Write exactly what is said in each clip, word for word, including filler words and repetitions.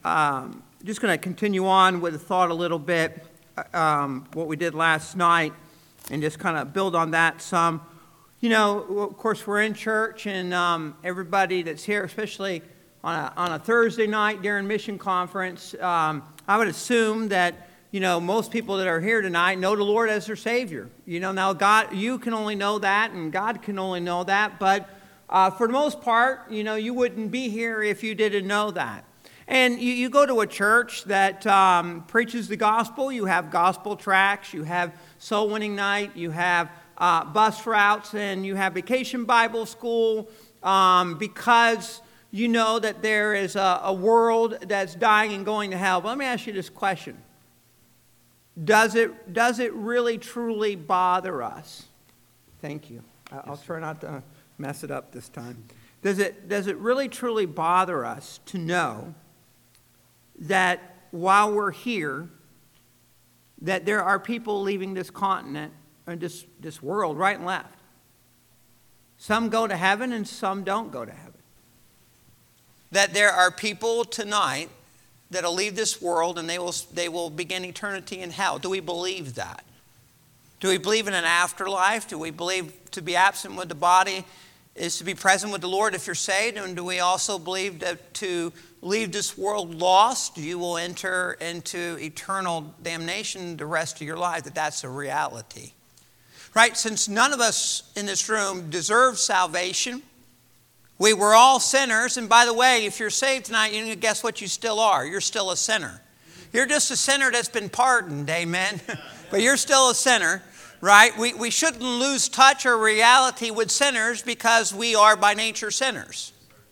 Um, just going to continue on with the thought a little bit, um, what we did last night, and just kind of build on that some. You know, of course, we're in church, and um, everybody that's here, especially on a, on a Thursday night during mission conference, um, I would assume that, you know, most people that are here tonight know the Lord as their Savior. You know, now God, you can only know that, and God can only know that, but uh, for the most part, you know, you wouldn't be here if you didn't know that. And you, you go to a church that um, preaches the gospel, you have gospel tracts, you have soul winning night, you have uh, bus routes, and you have vacation Bible school, um, because you know that there is a, a world that's dying and going to hell. But let me ask you this question. Does it, does it really truly bother us? Thank you. I'll try not to mess it up this time. Does it, does it really truly bother us to know that while we're here, that there are people leaving this continent and this, this world right and left? Some go to heaven and some don't go to heaven. That there are people tonight that'll leave this world and they will, they will begin eternity in hell. Do we believe that? Do we believe in an afterlife? Do we believe to be absent with the body is to be present with the Lord if you're saved? And do we also believe that to leave this world lost, you will enter into eternal damnation the rest of your life, that that's a reality? Right? Since none of us in this room deserve salvation, we were all sinners. And by the way, if you're saved tonight, you know, guess what you still are? You're still a sinner. You're just a sinner that's been pardoned, amen? But you're still a sinner, right? We, we shouldn't lose touch or reality with sinners because we are by nature sinners.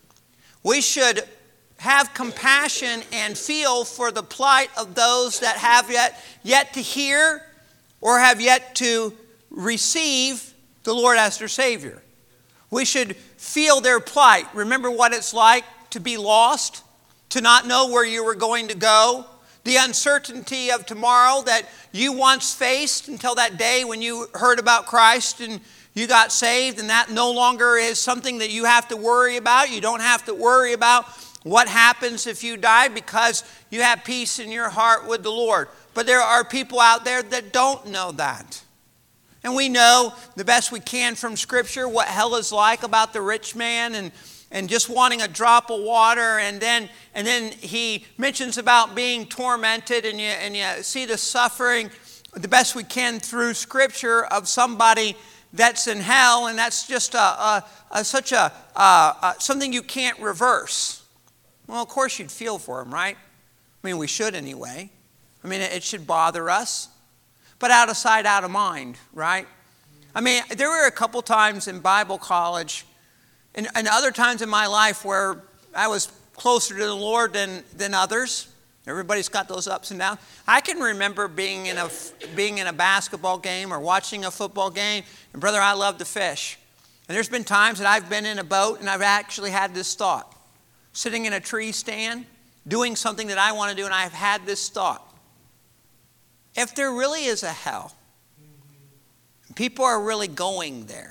We should have compassion and feel for the plight of those that have yet, yet to hear or have yet to receive the Lord as their Savior. We should feel their plight. Remember what it's like to be lost, to not know where you were going to go, the uncertainty of tomorrow that you once faced until that day when you heard about Christ and you got saved, and that no longer is something that you have to worry about. You don't have to worry about what happens if you die because you have peace in your heart with the Lord. But there are people out there that don't know that. And we know the best we can from Scripture what hell is like about the rich man and, and just wanting a drop of water. And then, and then he mentions about being tormented, and you, and you see the suffering the best we can through Scripture of somebody that's in hell. And that's just a, a, a, such a, a, a something you can't reverse. Well, of course you'd feel for him, right? I mean, we should anyway. I mean, it should bother us. But out of sight, out of mind, right? I mean, there were a couple times in Bible college and, and other times in my life where I was closer to the Lord than, than others. Everybody's got those ups and downs. I can remember being in a, being in a basketball game or watching a football game. And brother, I love to fish. And there's been times that I've been in a boat and I've actually had this thought. Sitting in a tree stand, doing something that I want to do, and I've had this thought. If there really is a hell, people are really going there,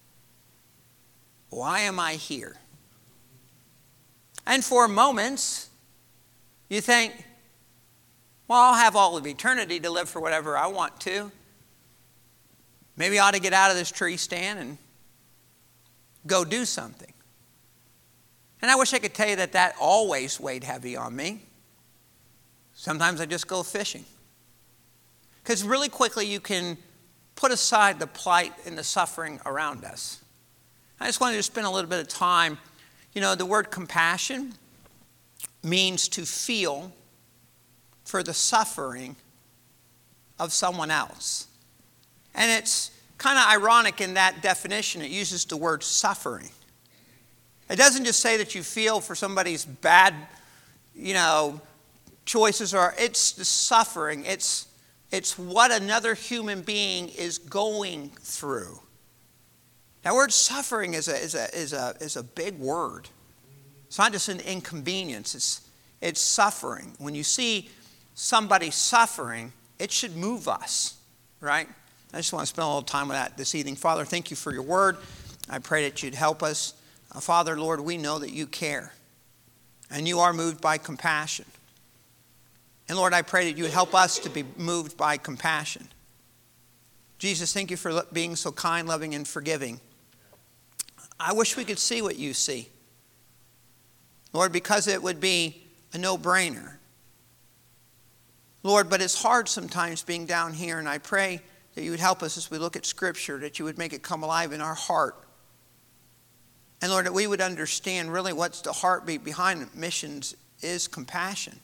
why am I here? And for moments, you think, well, I'll have all of eternity to live for whatever I want to. Maybe I ought to get out of this tree stand and go do something. And I wish I could tell you that that always weighed heavy on me. Sometimes I just go fishing. Because really quickly you can put aside the plight and the suffering around us. I just wanted to spend a little bit of time. You know, the word compassion means to feel for the suffering of someone else. And it's kind of ironic in that definition. It uses the word suffering. It doesn't just say that you feel for somebody's bad, you know, choices, or it's the suffering. It's It's what another human being is going through. That word suffering is a, is a, is a, is a big word. It's not just an inconvenience. It's, it's suffering. When you see somebody suffering, it should move us, right? I just want to spend a little time with that this evening. Father, thank you for your word. I pray that you'd help us. Uh, Father, Lord, we know that you care. And you are moved by compassion. And Lord, I pray that you would help us to be moved by compassion. Jesus, thank you for being so kind, loving, and forgiving. I wish we could see what you see. Lord, because it would be a no-brainer. Lord, but it's hard sometimes being down here, and I pray that you would help us as we look at Scripture, that you would make it come alive in our heart. And Lord, that we would understand really what's the heartbeat behind missions is compassion.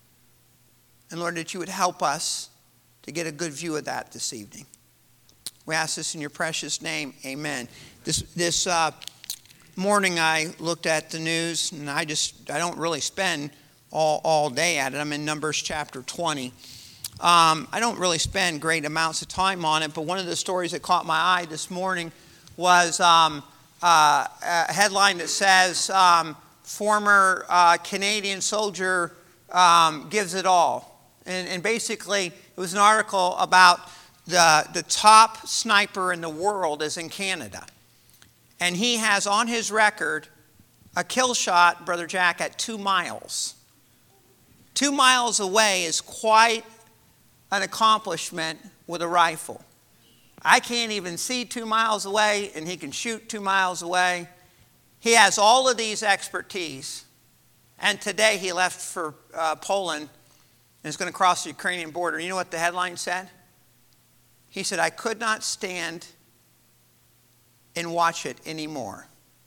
And Lord, that you would help us to get a good view of that this evening. We ask this in your precious name. Amen. This this uh, morning I looked at the news, and I just, I don't really spend all, all day at it. I'm in Numbers chapter twenty. Um, I don't really spend great amounts of time on it, but one of the stories that caught my eye this morning was um, uh, a headline that says, um, former uh, Canadian soldier um, gives it all. And, and basically, it was an article about the, the top sniper in the world is in Canada. And he has on his record a kill shot, Brother Jack, at two miles. Two miles away is quite an accomplishment with a rifle. I can't even see two miles away, and he can shoot two miles away. He has all of these expertise. And today he left for uh, Poland and is going to cross the Ukrainian border. You know what the headline said? He said, I could not stand and watch it anymore.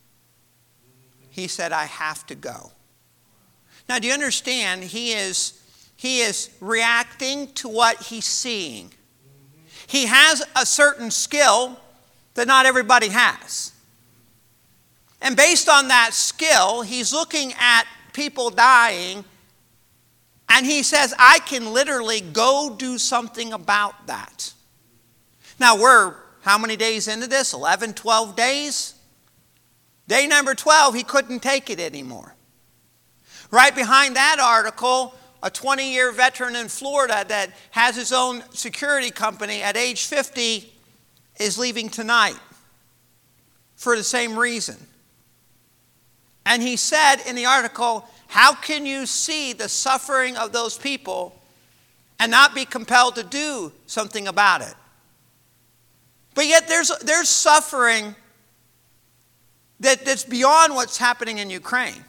He said, I have to go. Now, do you understand? He is, he is reacting to what he's seeing. He has a certain skill that not everybody has. And based on that skill, he's looking at people dying, and he says, I can literally go do something about that. Now, we're how many days into this? eleven, twelve days? Day number twelve, he couldn't take it anymore. Right behind that article, a twenty-year veteran in Florida that has his own security company at age fifty is leaving tonight for the same reason. And he said in the article, how can you see the suffering of those people and not be compelled to do something about it? But yet there's, there's suffering that, that's beyond what's happening in Ukraine.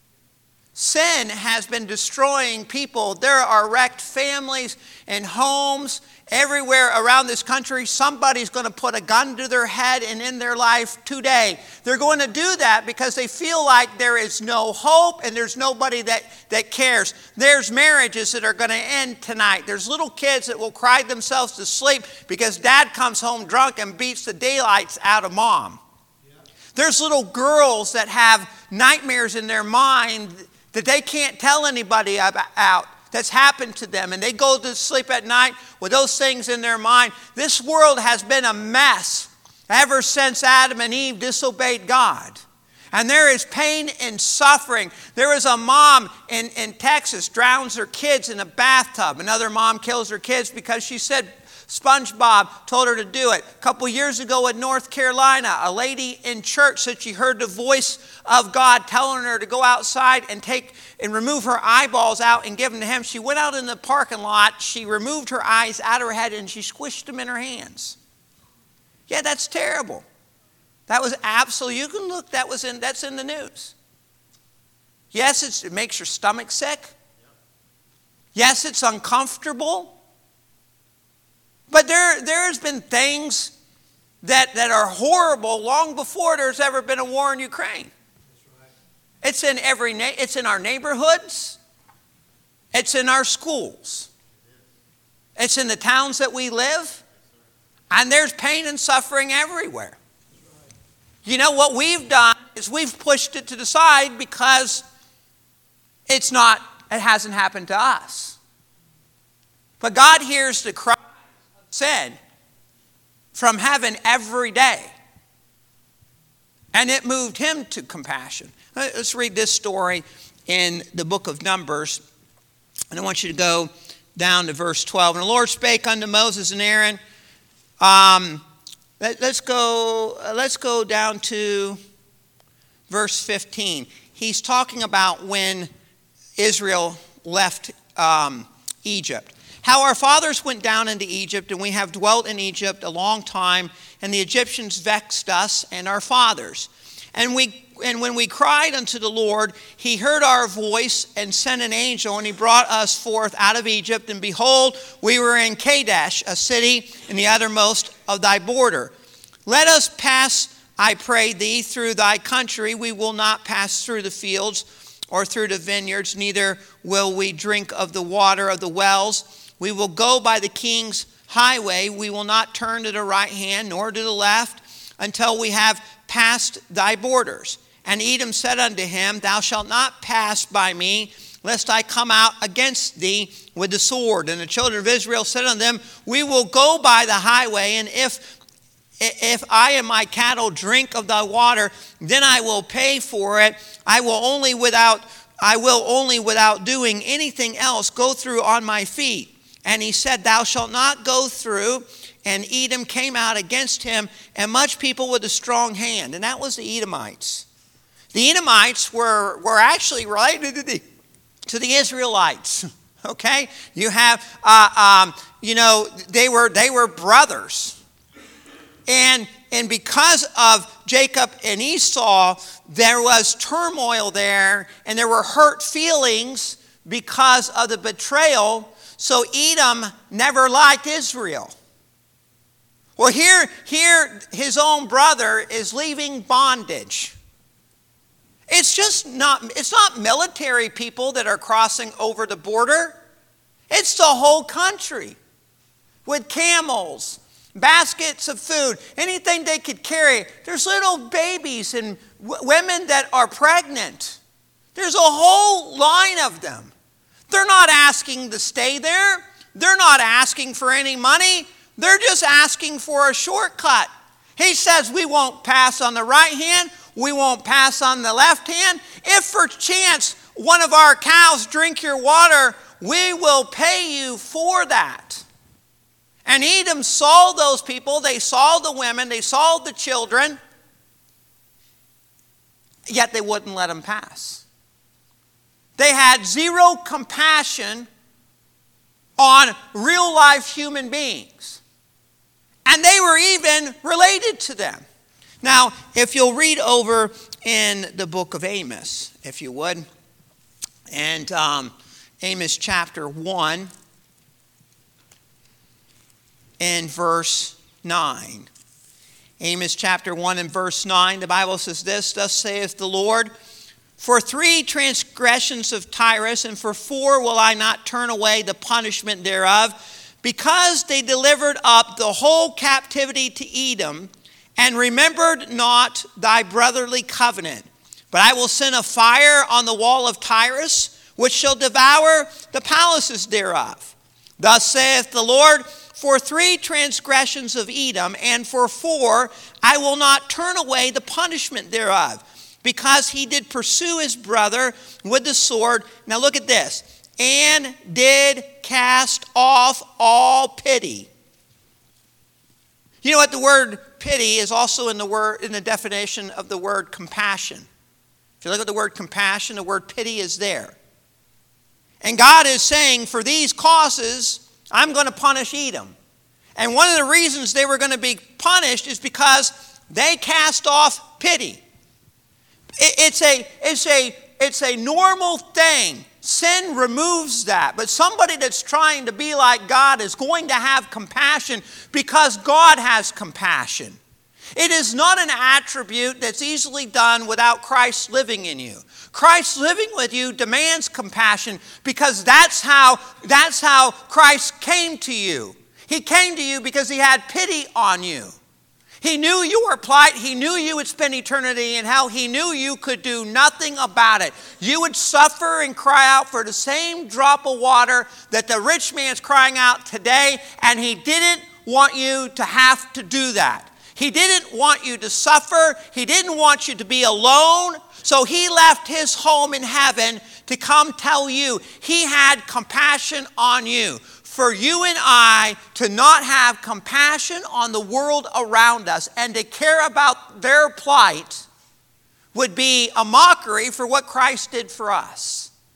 Sin has been destroying people. There are wrecked families and homes everywhere around this country. Somebody's going to put a gun to their head and in their life today. They're going to do that because they feel like there is no hope and there's nobody that, that cares. There's marriages that are going to end tonight. There's little kids that will cry themselves to sleep because dad comes home drunk and beats the daylights out of mom. Yeah. There's little girls that have nightmares in their mind that they can't tell anybody about, that's happened to them. And they go to sleep at night with those things in their mind. This world has been a mess ever since Adam and Eve disobeyed God. And there is pain and suffering. There is a mom in, in Texas drowns her kids in a bathtub. Another mom kills her kids because she said SpongeBob told her to do it. A couple years ago in North Carolina, a lady in church said she heard the voice of God telling her to go outside and take and remove her eyeballs out and give them to him. She went out in the parking lot, she removed her eyes out of her head, and she squished them in her hands. Yeah, that's terrible. That was absolutely, you can look, that was in, that's in the news. Yes, it's, it makes your stomach sick. Yes, it's uncomfortable. But there, there has been things that, that are horrible long before there's ever been a war in Ukraine. That's right. It's in every na- it's in our neighborhoods. It's in our schools. It it's in the towns that we live. And there's pain and suffering everywhere. Right. You know, what we've done is we've pushed it to the side because it's not, it hasn't happened to us. But God hears the cry sin from heaven every day. And it moved him to compassion. Let's read this story in the book of Numbers. And I want you to go down to verse twelve. And the Lord spake unto Moses and Aaron. Um, let, let's go, let's go down to verse fifteen. He's talking about when Israel left um, Egypt. How our fathers went down into Egypt, and we have dwelt in Egypt a long time, and the Egyptians vexed us and our fathers. And we and when we cried unto the Lord, he heard our voice and sent an angel, and he brought us forth out of Egypt. And behold, we were in Kadesh, a city in the uttermost of thy border. Let us pass, I pray thee, through thy country. We will not pass through the fields or through the vineyards, neither will we drink of the water of the wells. We will go by the king's highway. We will not turn to the right hand nor to the left until we have passed thy borders. And Edom said unto him, Thou shalt not pass by me, lest I come out against thee with the sword. And the children of Israel said unto them, We will go by the highway, and if if I and my cattle drink of thy water, then I will pay for it. I will only without I will only without doing anything else go through on my feet. And he said, Thou shalt not go through. And Edom came out against him, and much people with a strong hand. And that was the Edomites. The Edomites were, were actually related to the, to the Israelites. Okay? You have, uh, um, you know, they were, they were brothers. And, and because of Jacob and Esau, there was turmoil there, and there were hurt feelings because of the betrayal. So Edom never liked Israel. Well, here, here his own brother is leaving bondage. It's just not, it's not military people that are crossing over the border. It's the whole country with camels, baskets of food, anything they could carry. There's little babies and w- women that are pregnant. There's a whole line of them. They're not asking to stay there. They're not asking for any money. They're just asking for a shortcut. He says, we won't pass on the right hand. We won't pass on the left hand. If for chance one of our cows drink your water, we will pay you for that. And Edom saw those people. They saw the women. They saw the children. Yet they wouldn't let them pass. They had zero compassion on real life human beings. And they were even related to them. Now, if you'll read over in the book of Amos, if you would, and um, Amos chapter one and verse nine. Amos chapter one and verse nine, the Bible says this, Thus saith the Lord, For three transgressions of Tyrus, and for four will I not turn away the punishment thereof, because they delivered up the whole captivity to Edom, and remembered not thy brotherly covenant. But I will send a fire on the wall of Tyrus, which shall devour the palaces thereof. Thus saith the Lord, For three transgressions of Edom, and for four I will not turn away the punishment thereof, because he did pursue his brother with the sword. Now look at this. And did cast off all pity. You know what? The word pity is also in the word in the definition of the word compassion. If you look at the word compassion, the word pity is there. And God is saying, for these causes, I'm going to punish Edom. And one of the reasons they were going to be punished is because they cast off pity. It's a, it's a, it's a normal thing. Sin removes that. But somebody that's trying to be like God is going to have compassion because God has compassion. It is not an attribute that's easily done without Christ living in you. Christ living with you demands compassion because that's how, that's how Christ came to you. He came to you because he had pity on you. He knew your plight. He knew you would spend eternity in hell. He knew you could do nothing about it. You would suffer and cry out for the same drop of water that the rich man's crying out today, and he didn't want you to have to do that. He didn't want you to suffer. He didn't want you to be alone. So he left his home in heaven to come tell you he had compassion on you. For you and I to not have compassion on the world around us and to care about their plight would be a mockery for what Christ did for us.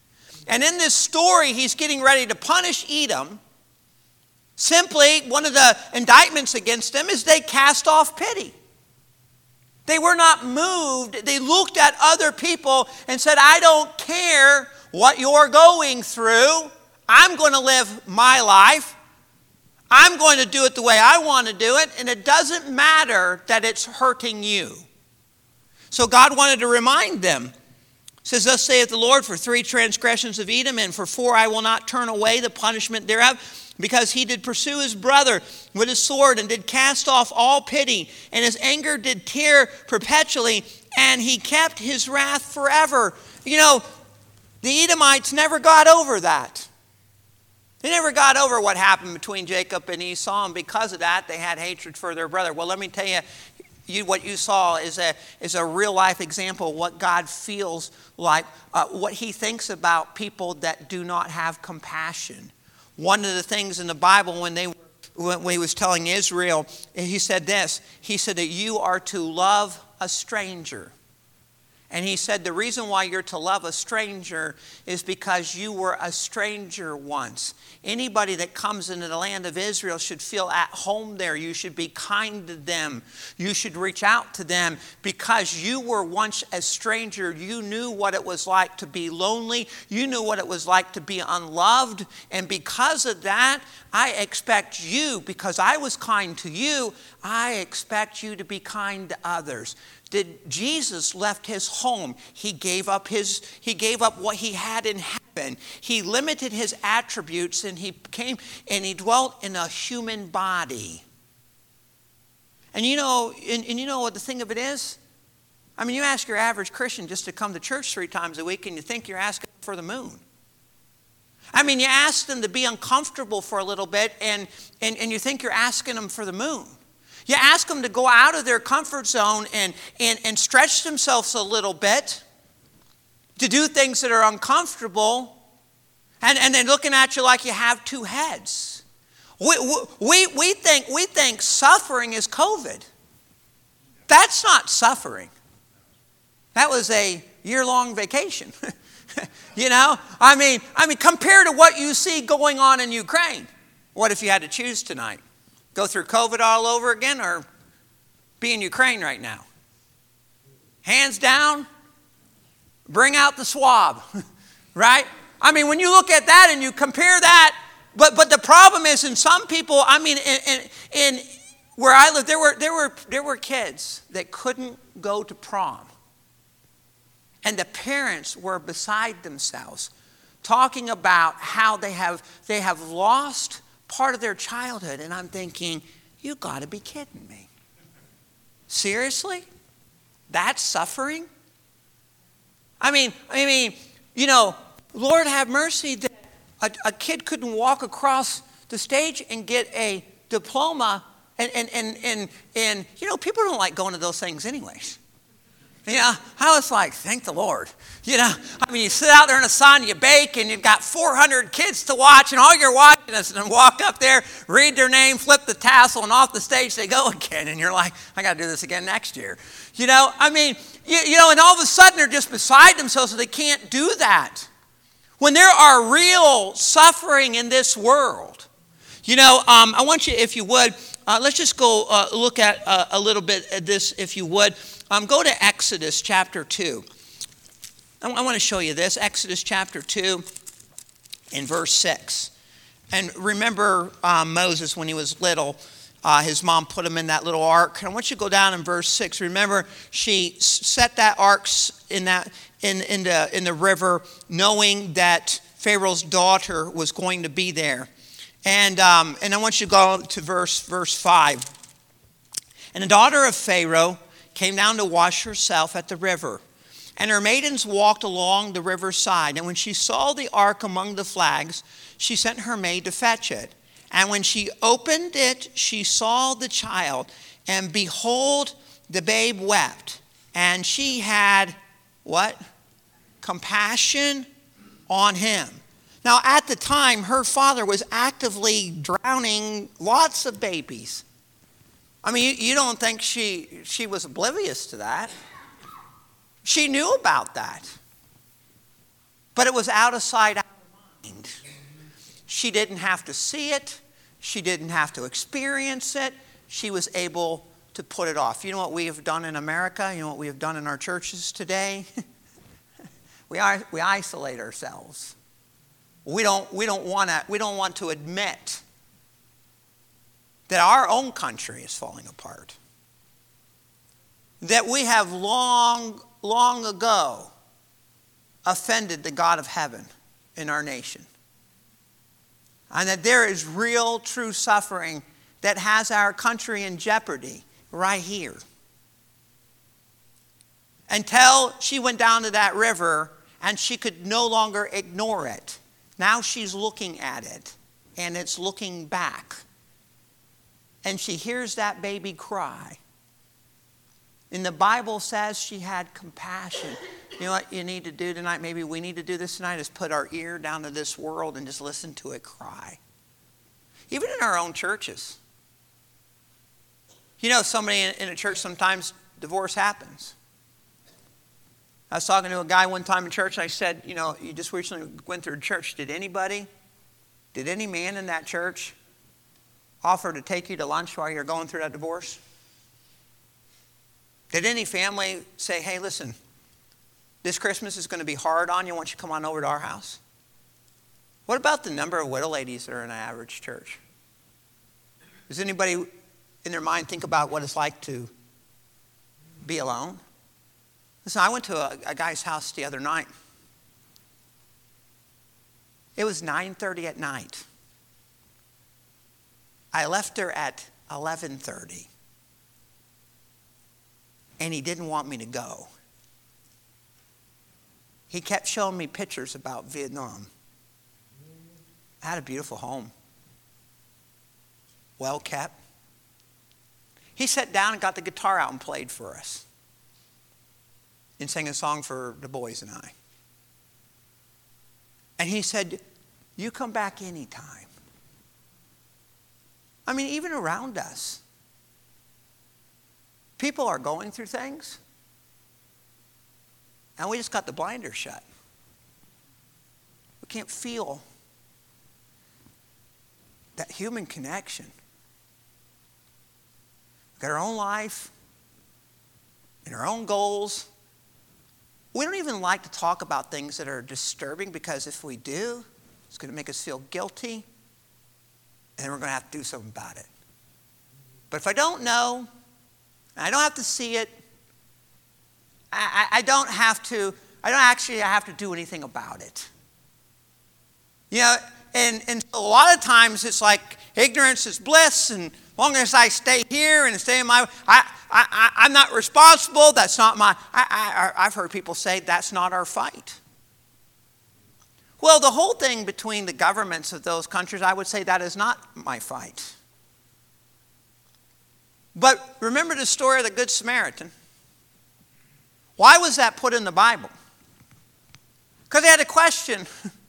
And in this story, he's getting ready to punish Edom. Simply, one of the indictments against them is they cast off pity. They were not moved. They looked at other people and said, I don't care what you're going through. I'm going to live my life. I'm going to do it the way I want to do it. And it doesn't matter that it's hurting you. So God wanted to remind them. It says, thus saith the Lord, for three transgressions of Edom, and for four I will not turn away the punishment thereof. Because he did pursue his brother with his sword, and did cast off all pity, and his anger did tear perpetually, and he kept his wrath forever. You know, the Edomites never got over that. They never got over what happened between Jacob and Esau, and because of that, they had hatred for their brother. Well, let me tell you, you what you saw is a, is a real-life example of what God feels like, uh, what he thinks about people that do not have compassion. One of the things in the Bible when they when he was telling Israel, he said this. He said that you are to love a stranger. And he said the reason why you're to love a stranger is because you were a stranger once. Anybody that comes into the land of Israel should feel at home there. You should be kind to them. You should reach out to them because you were once a stranger. You knew what it was like to be lonely. You knew what it was like to be unloved. And because of that, I expect you, because I was kind to you, I expect you to be kind to others. Did Jesus left his home? He gave up his, he gave up what he had in heaven. He limited his attributes and he came and he dwelt in a human body. And you know, and, and you know what the thing of it is? I mean, you ask your average Christian just to come to church three times a week and you think you're asking for the moon. I mean, you ask them to be uncomfortable for a little bit and, and, and you think you're asking them for the moon. You ask them to go out of their comfort zone and, and, and stretch themselves a little bit, to do things that are uncomfortable, and, and they're looking at you like you have two heads. We, we, we, think, we think suffering is COVID. That's not suffering. That was a year-long vacation. You know, I mean, I mean, compared to what you see going on in Ukraine, what if you had to choose tonight? Go through COVID all over again or be in Ukraine right now? Hands down, bring out the swab, right? I mean, when you look at that and you compare that, but but the problem is in some people, I mean, in, in, in where I live, there were, there were, there were kids that couldn't go to prom. And the parents were beside themselves talking about how they have they have lost part of their childhood. And I'm thinking, you got to be kidding me. Seriously? That's suffering? I mean, I mean, you know, Lord have mercy that a, a kid couldn't walk across the stage and get a diploma. And, and, and, and, and you know, people don't like going to those things anyways. You know, I was like, thank the Lord. You know, I mean, you sit out there in the sun, you bake, and you've got four hundred kids to watch, and all you're watching is them walk up there, read their name, flip the tassel, and off the stage they go again. And you're like, I got to do this again next year. You know, I mean, you, you know, and all of a sudden they're just beside themselves, so they can't do that. When there are real suffering in this world, you know, um, I want you, if you would, uh, let's just go uh, look at uh, a little bit at this, if you would. Um, go to Exodus chapter two. I, I want to show you this. Exodus chapter two in verse six. And remember um, Moses when he was little, uh, his mom put him in that little ark. And I want you to go down in verse six. Remember, she set that ark in, that, in, in, the, in the river knowing that Pharaoh's daughter was going to be there. And, um, and I want you to go to verse, verse five. And the daughter of Pharaoh came down to wash herself at the river. And her maidens walked along the river's side. And when she saw the ark among the flags, she sent her maid to fetch it. And when she opened it, she saw the child. And behold, the babe wept. And she had, what? Compassion on him. Now, at the time, her father was actively drowning lots of babies. I mean, you, you don't think she, she was oblivious to that. She knew about that. But it was out of sight, out of mind. She didn't have to see it. She didn't have to experience it. She was able to put it off. You know what we have done in America? You know what we have done in our churches today? we are, we isolate ourselves. We don't, we don't want to, we don't want to admit that our own country is falling apart. That we have long, long ago offended the God of heaven in our nation. And that there is real, true suffering that has our country in jeopardy right here. Until she went down to that river and she could no longer ignore it. Now she's looking at it and it's looking back. And she hears that baby cry. And the Bible says she had compassion. You know what you need to do tonight? Maybe we need to do this tonight is put our ear down to this world and just listen to it cry. Even in our own churches. You know, somebody in a church, sometimes divorce happens. I was talking to a guy one time in church and I said, you know, you just recently went through church. Did anybody, did any man in that church offer to take you to lunch while you're going through that divorce? Did any family say, hey, listen, this Christmas is going to be hard on you. Why don't you come on over to our house? What about the number of widow ladies that are in an average church? Does anybody in their mind think about what it's like to be alone? Listen, I went to a, a guy's house the other night. It was nine thirty at night. I left her at eleven thirty. And he didn't want me to go. He kept showing me pictures about Vietnam. I had a beautiful home. Well kept. He sat down and got the guitar out and played for us. And sang a song for the boys and I. And he said, you come back anytime. I mean, even around us. People are going through things. And we just got the blinders shut. We can't feel that human connection. We've got our own life and our own goals. We don't even like to talk about things that are disturbing because if we do, it's going to make us feel guilty and then we're going to have to do something about it. But if I don't know, I don't have to see it, I, I, I don't have to, I don't actually have to do anything about it. You know, and, and a lot of times it's like ignorance is bliss, and as long as I stay here and stay in my, I, I, I'm not responsible, that's not my, I, I, I've heard people say that's not our fight. Well, the whole thing between the governments of those countries, I would say that is not my fight. But remember the story of the Good Samaritan. Why was that put in the Bible? Because they had a question,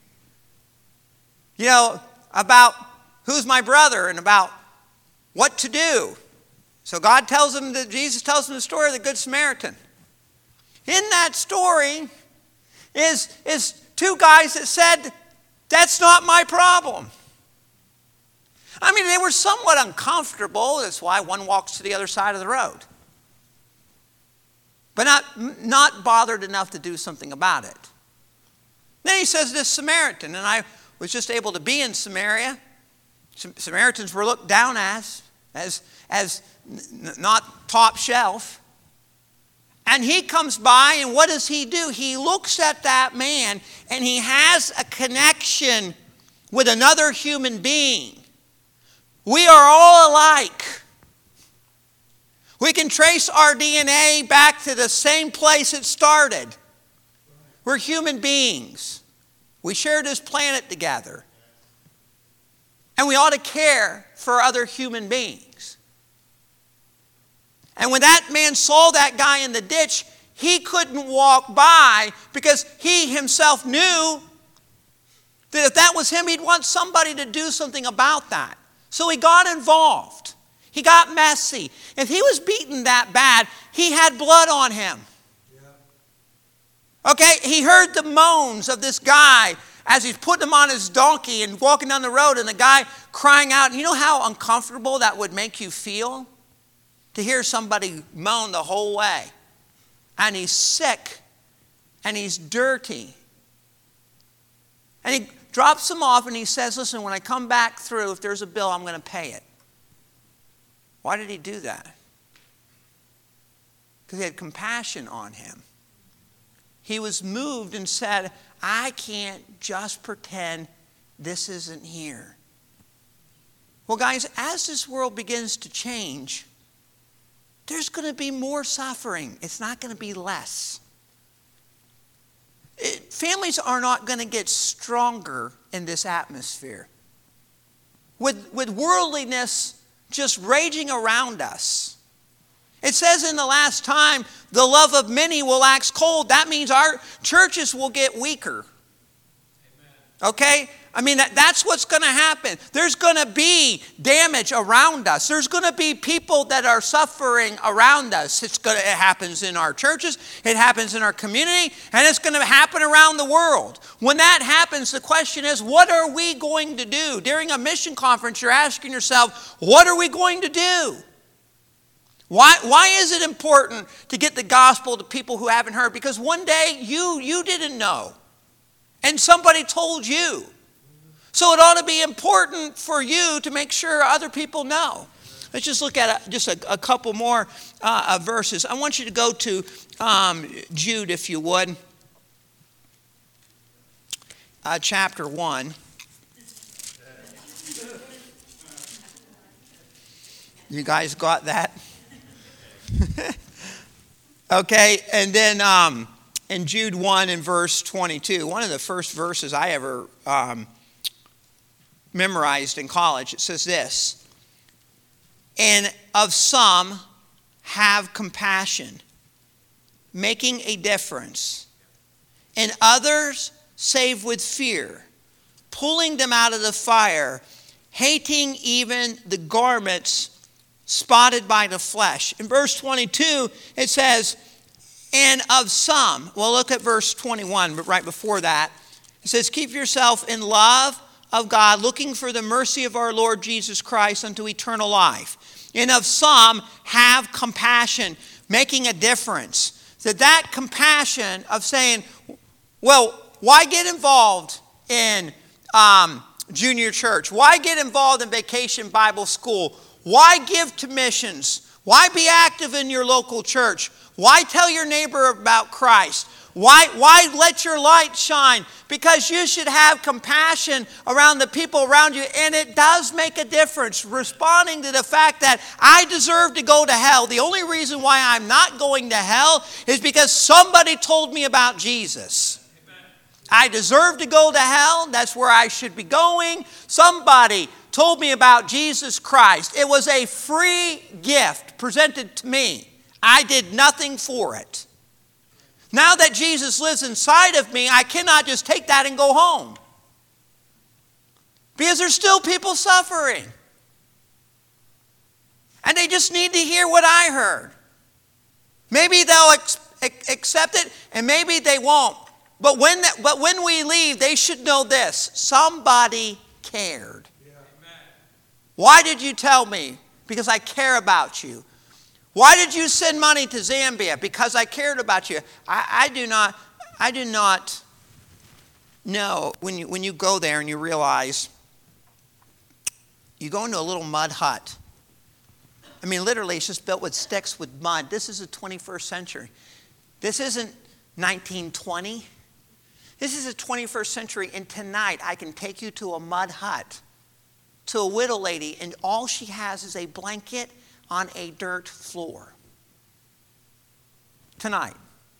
you know, about who's my brother and about what to do. So God tells them, that Jesus tells them the story of the Good Samaritan. In that story is, is two guys that said, that's not my problem. I mean, they were somewhat uncomfortable. That's why one walks to the other side of the road. But not, not bothered enough to do something about it. Then he says this Samaritan, and I was just able to be in Samaria. Samaritans were looked down as, as, as not top shelf. And he comes by, and what does he do? He looks at that man, and he has a connection with another human being. We are all alike. We can trace our D N A back to the same place it started. We're human beings. We share this planet together. And we ought to care for other human beings. And when that man saw that guy in the ditch, he couldn't walk by because he himself knew that if that was him, he'd want somebody to do something about that. So he got involved. He got messy. If he was beaten that bad, he had blood on him. Yeah. Okay, he heard the moans of this guy as he's putting him on his donkey and walking down the road, and the guy crying out. And you know how uncomfortable that would make you feel? To hear somebody moan the whole way. And he's sick. And he's dirty. And he drops him off and he says, listen, when I come back through, if there's a bill, I'm going to pay it. Why did he do that? Because he had compassion on him. He was moved and said, I can't just pretend this isn't here. Well, guys, as this world begins to change, there's going to be more suffering. It's not going to be less. It, families are not going to get stronger in this atmosphere. With, with worldliness just raging around us. It says in the last time, the love of many will wax cold. That means our churches will get weaker. Amen. Okay? I mean, that, that's what's going to happen. There's going to be damage around us. There's going to be people that are suffering around us. It's going to, it happens in our churches. It happens in our community. And it's going to happen around the world. When that happens, the question is, what are we going to do? During a mission conference, you're asking yourself, what are we going to do? Why, why is it important to get the gospel to people who haven't heard? Because one day you, you didn't know. And somebody told you. So it ought to be important for you to make sure other people know. Let's just look at a, just a, a couple more uh, verses. I want you to go to um, Jude, if you would. Uh, chapter one. You guys got that? Okay, and then um, in Jude one and verse twenty-two, one of the first verses I ever um, memorized in college, it says this, and of some have compassion, making a difference, and others save with fear, pulling them out of the fire, hating even the garments spotted by the flesh. In verse twenty-two, it says, and of some, well, look at verse twenty-one, but right before that, it says, keep yourself in love of God, looking for the mercy of our Lord Jesus Christ unto eternal life. And of some have compassion, making a difference. That that compassion of saying, well, why get involved in um, junior church? Why get involved in Vacation Bible School? Why give to missions? Why be active in your local church? Why tell your neighbor about Christ? Why, why let your light shine? Because you should have compassion around the people around you, and it does make a difference. Responding to the fact that I deserve to go to hell. The only reason why I'm not going to hell is because somebody told me about Jesus. I deserve to go to hell. That's where I should be going. Somebody told me about Jesus Christ. It was a free gift presented to me. I did nothing for it. Now that Jesus lives inside of me, I cannot just take that and go home. Because there's still people suffering. And they just need to hear what I heard. Maybe they'll ex- accept it and maybe they won't. But when, that, but when we leave, they should know this. Somebody cared. Yeah. Why did you tell me? Because I care about you. Why did you send money to Zambia? Because I cared about you. I, I do not, I do not know when you, when you go there and you realize you go into a little mud hut. I mean, literally, it's just built with sticks with mud. This is the twenty-first century. This isn't nineteen twenty. This is the twenty-first century, and tonight I can take you to a mud hut, to a widow lady, and all she has is a blanket on a dirt floor. Tonight.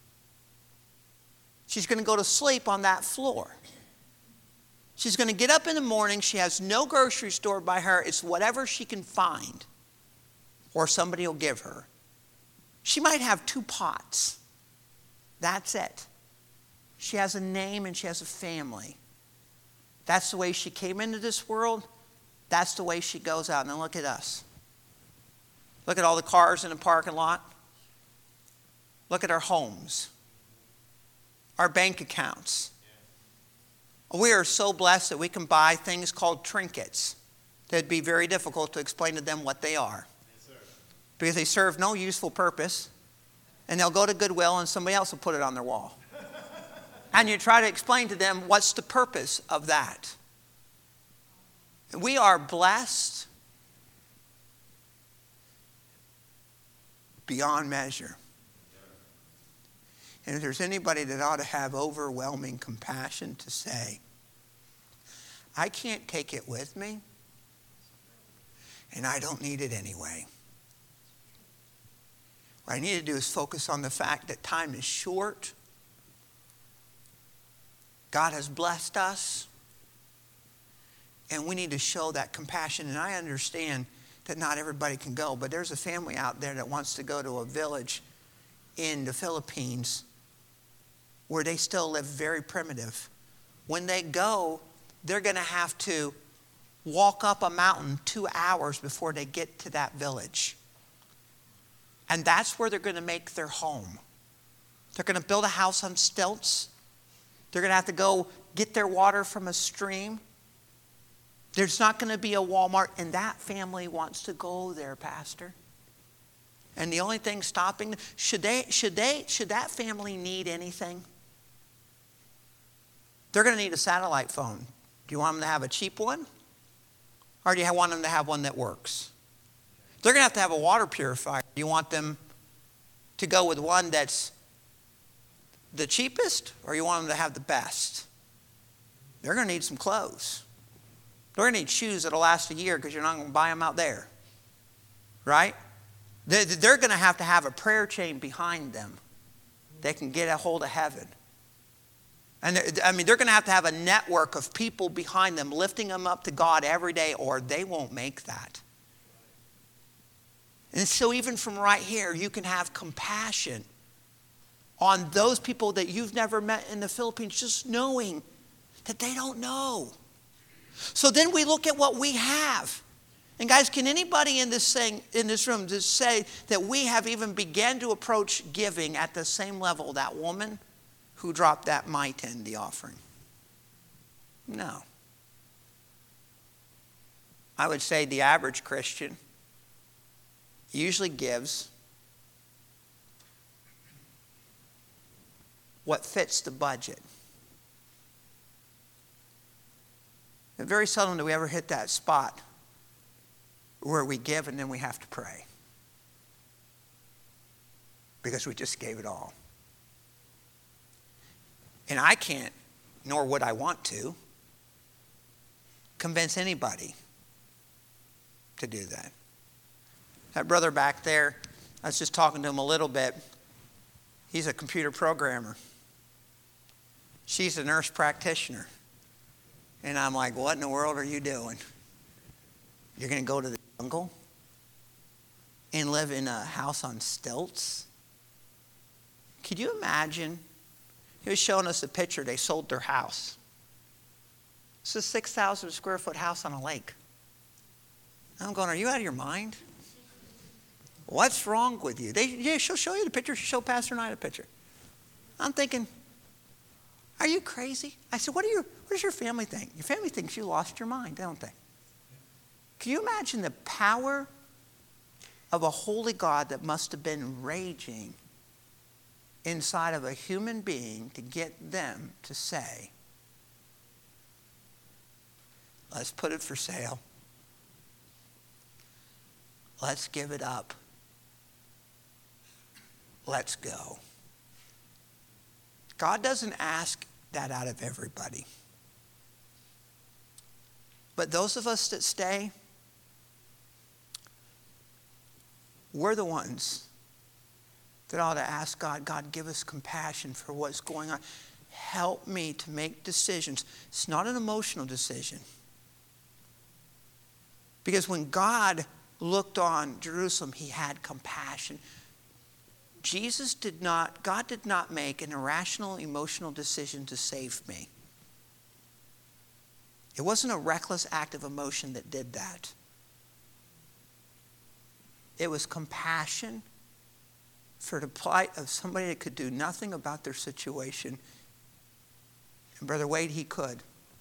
She's going to go to sleep on that floor. She's going to get up in the morning. She has no grocery store by her. It's whatever she can find or somebody will give her. She might have two pots. That's it. She has a name and she has a family. That's the way she came into this world. That's the way she goes out. Now look at us. Look at all the cars in the parking lot. Look at our homes. our bank accounts. We are so blessed that we can buy things called trinkets. That'd be very difficult to explain to them what they are. Yes, sir. Because they serve no useful purpose. And they'll go to Goodwill and somebody else will put it on their wall. And you try to explain to them what's the purpose of that. We are blessed beyond measure. And if there's anybody that ought to have overwhelming compassion to say, I can't take it with me, and I don't need it anyway. What I need to do is focus on the fact that time is short. God has blessed us, and we need to show that compassion. And I understand that not everybody can go, but there's a family out there that wants to go to a village in the Philippines where they still live very primitive. When they go, they're going to have to walk up a mountain two hours before they get to that village. And that's where they're going to make their home. They're going to build a house on stilts. They're going to have to go get their water from a stream. There's not going to be a Walmart, and that family wants to go there, Pastor. And the only thing stopping, should they, should they, should that family need anything? They're going to need a satellite phone. Do you want them to have a cheap one? Or do you want them to have one that works? They're going to have to have a water purifier. Do you want them to go with one that's the cheapest, or you want them to have the best? They're going to need some clothes. They're going to need shoes that'll last a year because you're not going to buy them out there. Right? They're going to have to have a prayer chain behind them. They can get a hold of heaven. And I mean, they're going to have to have a network of people behind them lifting them up to God every day, or they won't make that. And so even from right here, you can have compassion on those people that you've never met in the Philippines, just knowing that they don't know. So then we look at what we have. And guys, can anybody in this thing, in this room just say that we have even began to approach giving at the same level that woman who dropped that mite in the offering? No. I would say the average Christian usually gives what fits the budget. And very seldom do we ever hit that spot where we give and then we have to pray, because we just gave it all. And I can't, nor would I want to, convince anybody to do that. That brother back there, I was just talking to him a little bit. He's a computer programmer. She's a nurse practitioner. And I'm like, what in the world are you doing? You're going to go to the jungle and live in a house on stilts? Could you imagine? He was showing us a picture. They sold their house. It's a six thousand square foot house on a lake. I'm going, are you out of your mind? What's wrong with you? They, yeah, she'll show you the picture. She'll show Pastor Knight a picture. I'm thinking, are you crazy? I said, what, are your, what does your family think? Your family thinks you lost your mind, don't they? Can you imagine the power of a holy God that must have been raging inside of a human being to get them to say, let's put it for sale. Let's give it up. Let's go. God doesn't ask that out of everybody. But those of us that stay, we're the ones that ought to ask God, God, give us compassion for what's going on. Help me to make decisions. It's not an emotional decision. Because when God looked on Jerusalem, he had compassion. Jesus did not, God did not make an irrational, emotional decision to save me. It wasn't a reckless act of emotion that did that. It was compassion for the plight of somebody that could do nothing about their situation And Brother Wade, he could.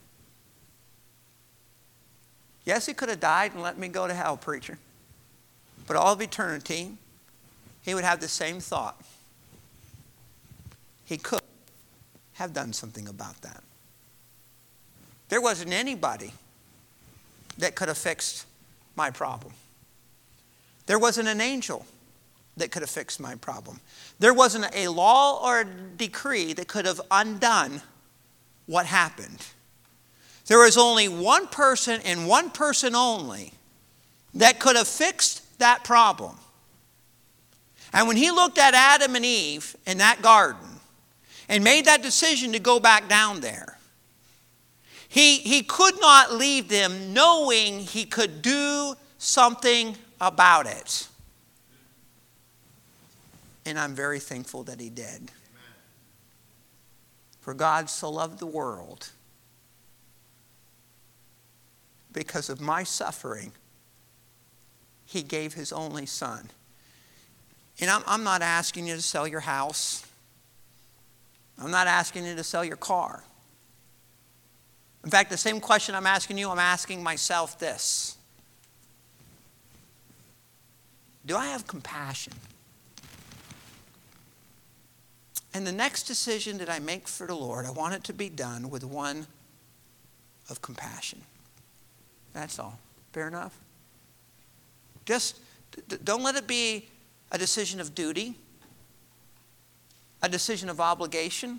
Yes, he could have died and let me go to hell, preacher. But all of eternity, he would have the same thought. He could have done something about that. There wasn't anybody that could have fixed my problem. There wasn't an angel that could have fixed my problem. There wasn't a law or a decree that could have undone what happened. There was only one person and one person only that could have fixed that problem. And when he looked at Adam and Eve in that garden and made that decision to go back down there, he, he could not leave them knowing he could do something about it. And I'm very thankful that he did. Amen. For God so loved the world, because of my suffering, he gave his only son. And I'm, I'm not asking you to sell your house. I'm not asking you to sell your car. In fact, the same question I'm asking you, I'm asking myself this. Do I have compassion? And the next decision that I make for the Lord, I want it to be done with one of compassion. That's all. Fair enough? Just d- don't let it be a decision of duty, a decision of obligation.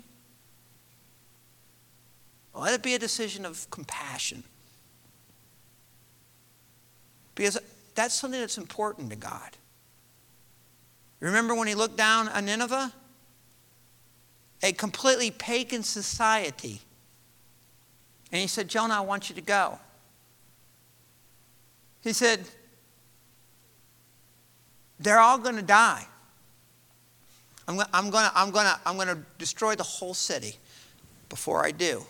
Let it be a decision of compassion. Because that's something that's important to God. Remember when he looked down on Nineveh? A completely pagan society. And he said, Jonah, I want you to go. He said, they're all going to die. I'm, I'm going to I'm going to I'm going to destroy the whole city. Before I do,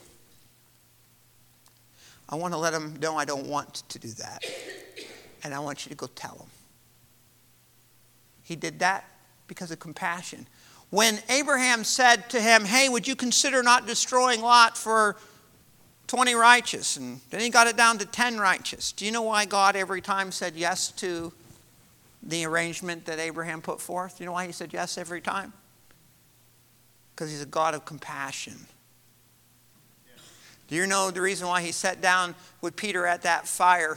I want to let them know I don't want to do that. And I want you to go tell them. He did that because of compassion. When Abraham said to him, hey, would you consider not destroying Lot for twenty righteous? And then he got it down to ten righteous. Do you know why God every time said yes to the arrangement that Abraham put forth? Do you know why he said yes every time? Because he's a God of compassion. Yeah. Do you know the reason why he sat down with Peter at that fire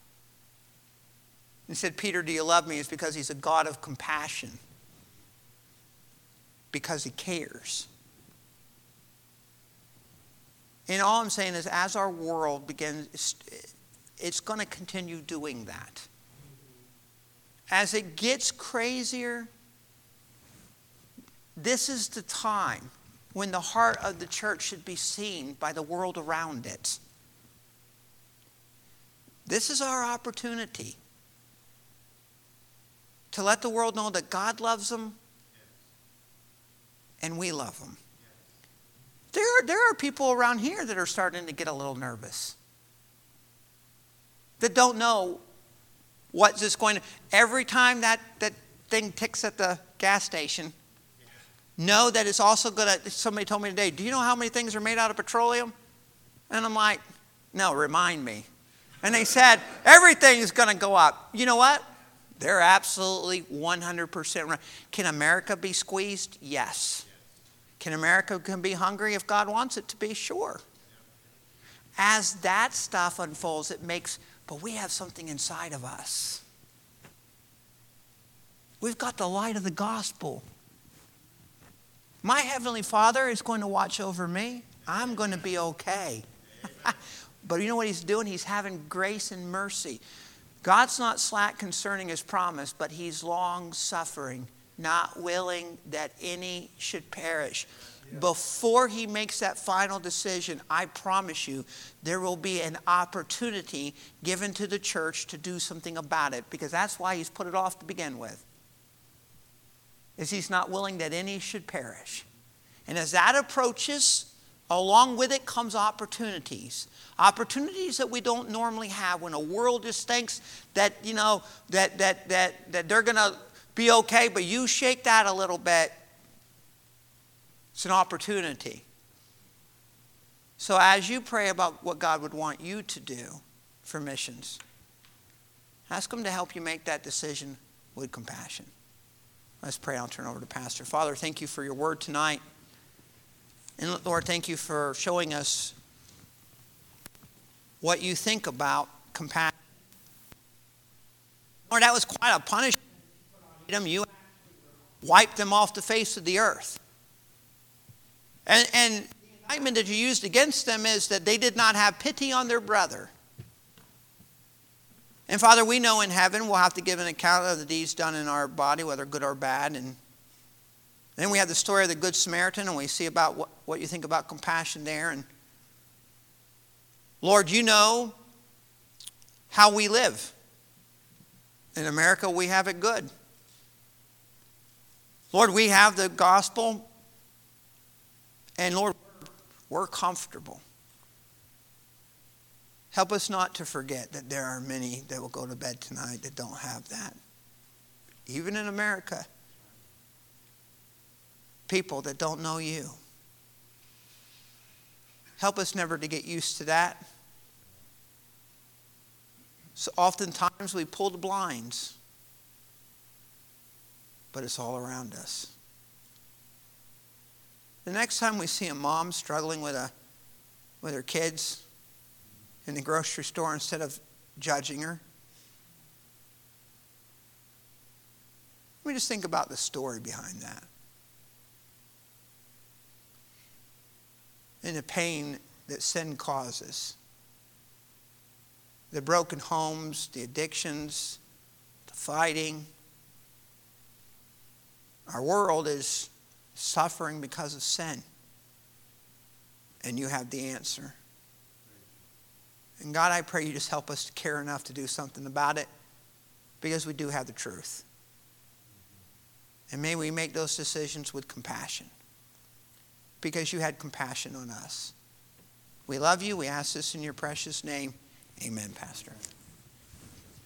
and said, Peter, do you love me? Is because he's a God of compassion. Because he cares. And all I'm saying is, as our world begins, it's going to continue doing that. As it gets crazier, this is the time when the heart of the church should be seen by the world around it. This is our opportunity to let the world know that God loves them and we love them. There are, there are people around here that are starting to get a little nervous, that don't know what's this going to... Every time that, that thing ticks at the gas station, know that it's also going to... Somebody told me today, do you know how many things are made out of petroleum? And I'm like, no, remind me. And they said, everything is going to go up. You know what? They're absolutely one hundred percent right. Can America be squeezed? Yes. Can America can be hungry if God wants it to be? Sure. As that stuff unfolds, it makes... But we have something inside of us. We've got the light of the gospel. My Heavenly Father is going to watch over me. I'm going to be okay. But you know what he's doing? He's having grace and mercy. God's not slack concerning his promise, but he's long-suffering, not willing that any should perish. Before he makes that final decision, I promise you, there will be an opportunity given to the church to do something about it, because that's why he's put it off to begin with, is he's not willing that any should perish. And as that approaches, along with it comes opportunities. Opportunities that we don't normally have when a world just thinks that, you know, that, that, that, that they're going to be okay, but you shake that a little bit. It's an opportunity. So as you pray about what God would want you to do for missions, ask him to help you make that decision with compassion. Let's pray. I'll turn over to Pastor. Father, thank you for your word tonight. And Lord, thank you for showing us what you think about compassion. Lord, that was quite a punishment. You wiped them off the face of the earth. And, and the indictment that you used against them is that they did not have pity on their brother. And Father, we know in heaven we'll have to give an account of the deeds done in our body, whether good or bad. And then we have the story of the Good Samaritan, and we see about what, what you think about compassion there. And Lord, you know how we live. In America, we have it good. Lord, we have the gospel, and Lord, we're comfortable. Help us not to forget that there are many that will go to bed tonight that don't have that. Even in America, people that don't know you. Help us never to get used to that. So oftentimes we pull the blinds, but it's all around us. The next time we see a mom struggling with a with her kids in the grocery store, instead of judging her, let me just think about the story behind that. And the pain that sin causes. The broken homes, the addictions, the fighting. Our world is suffering because of sin. And you have the answer. And God, I pray you just help us to care enough to do something about it, because we do have the truth. And may we make those decisions with compassion, because you had compassion on us. We love you. We ask this in your precious name. Amen, Pastor.